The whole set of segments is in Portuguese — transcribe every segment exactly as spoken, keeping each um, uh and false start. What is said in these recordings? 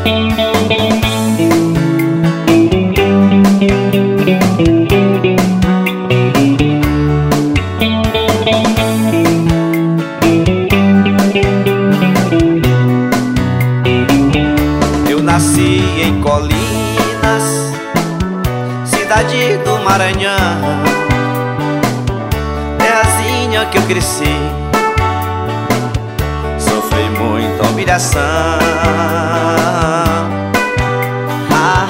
Eu nasci em Colinas, cidade do Maranhão, terrazinha que eu cresci. Sofri muita humilhação. Ah,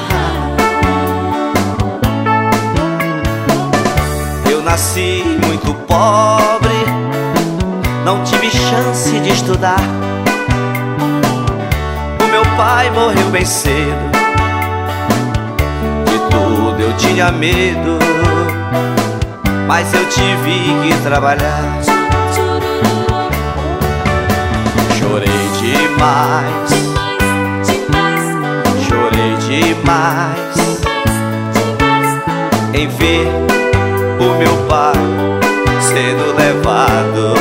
eu nasci muito pobre, não tive chance de estudar. O meu pai morreu bem cedo, de tudo eu tinha medo, mas eu tive que trabalhar. Chorei demais, chorei demais em ver o meu pai sendo levado.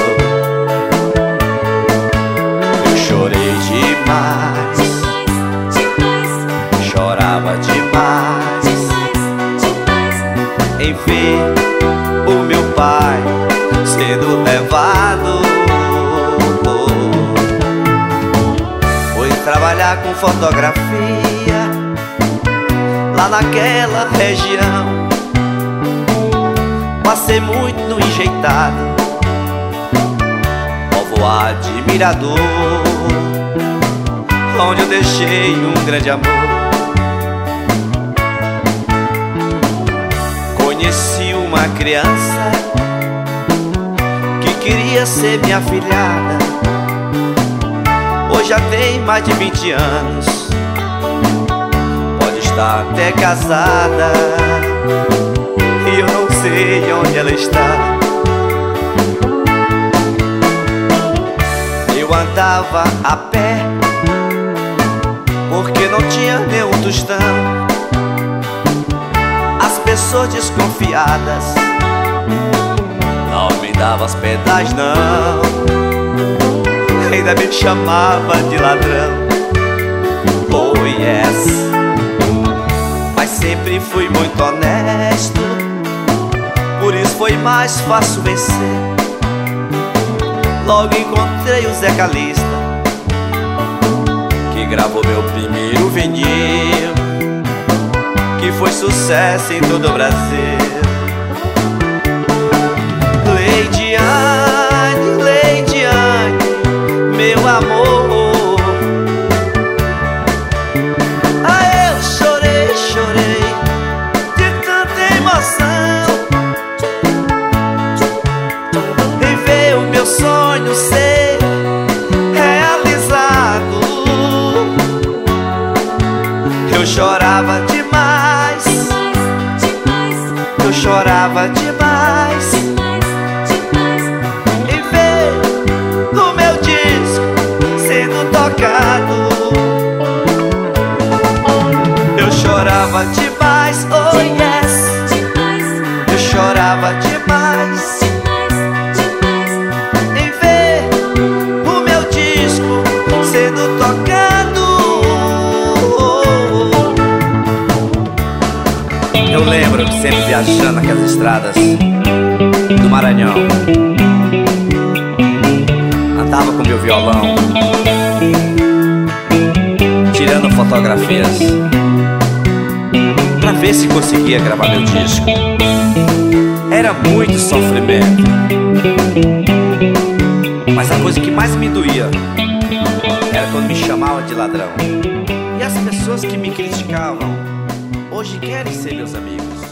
Eu chorei demais, chorava demais em ver o meu pai sendo levado. Fui trabalhar com fotografia lá naquela região. Passei muito no Enjeitado, povoado de Mirador, onde eu deixei um grande amor. Conheci uma criança que queria ser minha afilhada. Hoje já tem mais de vinte anos, pode estar até casada, e eu não sei onde ela está. Eu andava a pé porque não tinha nenhum tostão. As pessoas desconfiadas não me davam as pedais não, ainda me chamava de ladrão. Oh yes, mas sempre fui muito honesto, por isso foi mais fácil vencer. Logo encontrei o Zé Calista, que gravou meu primeiro vinil, que foi sucesso em todo o Brasil. Leidiane, Leidiane, meu amor, ah, eu chorei, chorei de tanta emoção em ver o meu sonho ser realizado. Eu chorava demais, eu chorava demais em ver o meu disco sendo tocado. Eu chorava demais, oh yes, eu chorava demais em ver o meu disco sendo tocado. Eu lembro sempre viajando naquelas estradas do Maranhão, andava com meu violão, tirando fotografias pra ver se conseguia gravar meu disco. Era muito sofrimento, mas a coisa que mais me doía era quando me chamavam de ladrão. E as pessoas que me criticavam hoje querem ser meus amigos.